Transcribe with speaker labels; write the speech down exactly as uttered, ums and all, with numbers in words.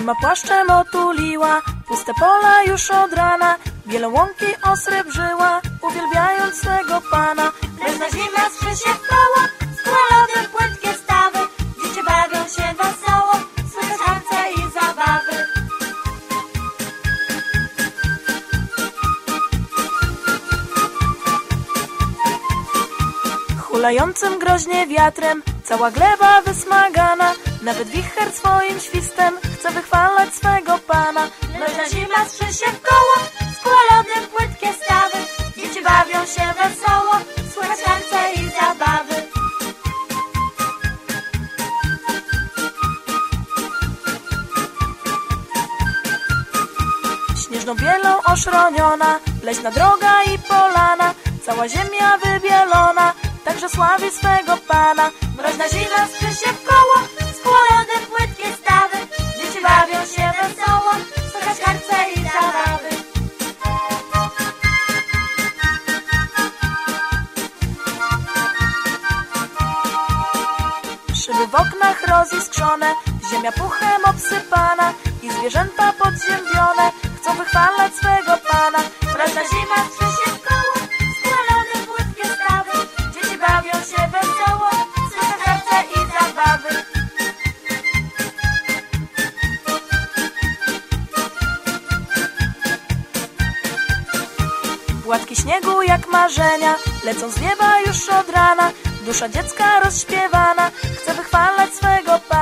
Speaker 1: Zima płaszczem otuliła puste pola już od rana, bielą łąki osrebrzyła, uwielbiając swego Pana.
Speaker 2: Mroźna zima skrzy się w koło, skóra lodem płytkie stawy, dzieci bawią się wesoło, słychać harce i zabawy.
Speaker 1: Hulającym groźnie wiatrem cała gleba wysmagana, nawet wicher swoim świstem chce wychwalać swego Pana.
Speaker 2: Mroźna zima skrzy się w koło, skóra lodem płytkie stawy, dzieci bawią się wesoło, słychać harce i zabawy.
Speaker 1: Śnieżną bielą oszroniona, leśna droga i polana, cała ziemia wybielona, także sławi swego Pana.
Speaker 2: Mroźna zima skrzy się w koło, skóra lodem płytkie stawy, dzieci bawią się wesoło, słychać harce i zabawy.
Speaker 1: Szyby w oknach roziskrzone, ziemia puchem obsypana i zwierzęta podziębione chcą wychwalać swego Pana.
Speaker 2: Mroźna zima skrzy się w koło, skóra lodem płytkie stawy, dzieci bawią się wesoło, słychać harce i zabawy.
Speaker 1: Płatki śniegu jak marzenia lecą z nieba już od rana, dusza dziecka rozśpiewana chce wychwalać swego Pana.